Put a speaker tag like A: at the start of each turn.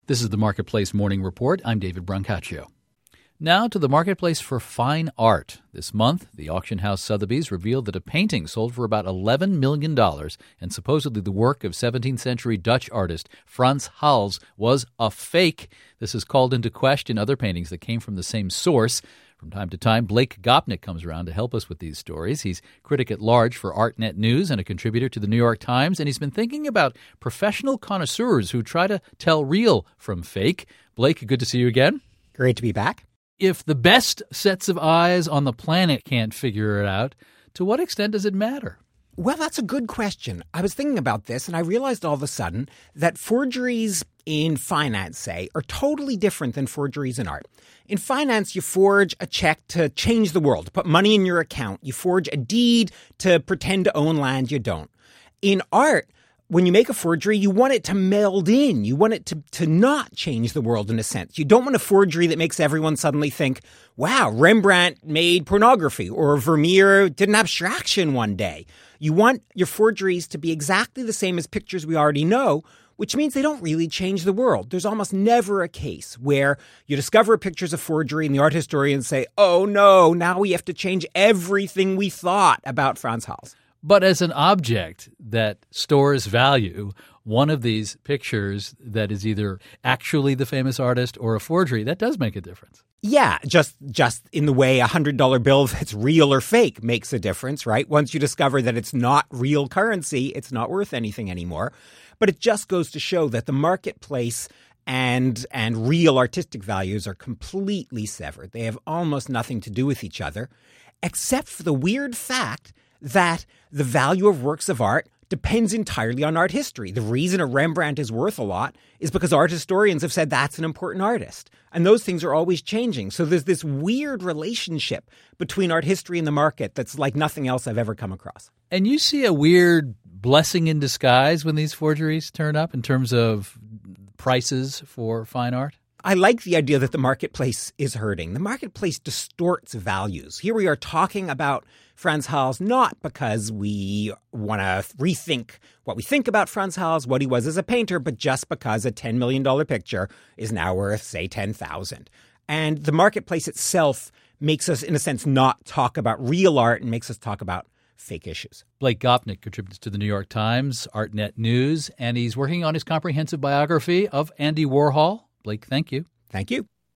A: This is the Marketplace Morning Report. I'm David Brancaccio. Now to the marketplace for fine art. This month, the auction house Sotheby's revealed that a painting sold for about $11 million and supposedly the work of 17th century Dutch artist Frans Hals was a fake. This has called into question other paintings that came from the same source. From time to time, Blake Gopnik comes around to help us with these stories. He's critic at large for ArtNet News and a contributor to the New York Times, and he's been thinking about professional connoisseurs who try to tell real from fake. Blake, good to see you again.
B: Great to be back.
A: If the best sets of eyes on the planet can't figure it out, to what extent does it matter?
B: Well, that's a good question. I was thinking about this, and I realized all of a sudden that forgeries in finance, say, are totally different than forgeries in art. In finance, you forge a check to change the world, to put money in your account. You forge a deed to pretend to own land you don't. In art, when you make a forgery, you want it to meld in. You want it to not change the world in a sense. You don't want a forgery that makes everyone suddenly think, wow, Rembrandt made pornography or Vermeer did an abstraction one day. You want your forgeries to be exactly the same as pictures we already know, which means they don't really change the world. There's almost never a case where you discover a picture's a forgery and the art historians say, oh no, now we have to change everything we thought about Frans Hals.
A: But as an object that stores value, one of these pictures that is either actually the famous artist or a forgery, that does make a difference.
B: Yeah, just in the way a $100 bill that's real or fake makes a difference, right? Once you discover that it's not real currency, it's not worth anything anymore. But it just goes to show that the marketplace and real artistic values are completely severed. They have almost nothing to do with each other, except for the weird fact that the value of works of art depends entirely on art history. The reason a Rembrandt is worth a lot is because art historians have said that's an important artist. And those things are always changing. So there's this weird relationship between art history and the market that's like nothing else I've ever come across.
A: And you see a weird blessing in disguise when these forgeries turn up in terms of prices for fine art?
B: I like the idea that the marketplace is hurting. The marketplace distorts values. Here we are talking about Frans Hals not because we want to rethink what we think about Frans Hals, what he was as a painter, but just because a $10 million picture is now worth, say, $10,000. And the marketplace itself makes us, in a sense, not talk about real art and makes us talk about fake issues.
A: Blake Gopnik contributes to the New York Times, ArtNet News, and he's working on his comprehensive biography of Andy Warhol. Blake, thank you.
B: Thank you.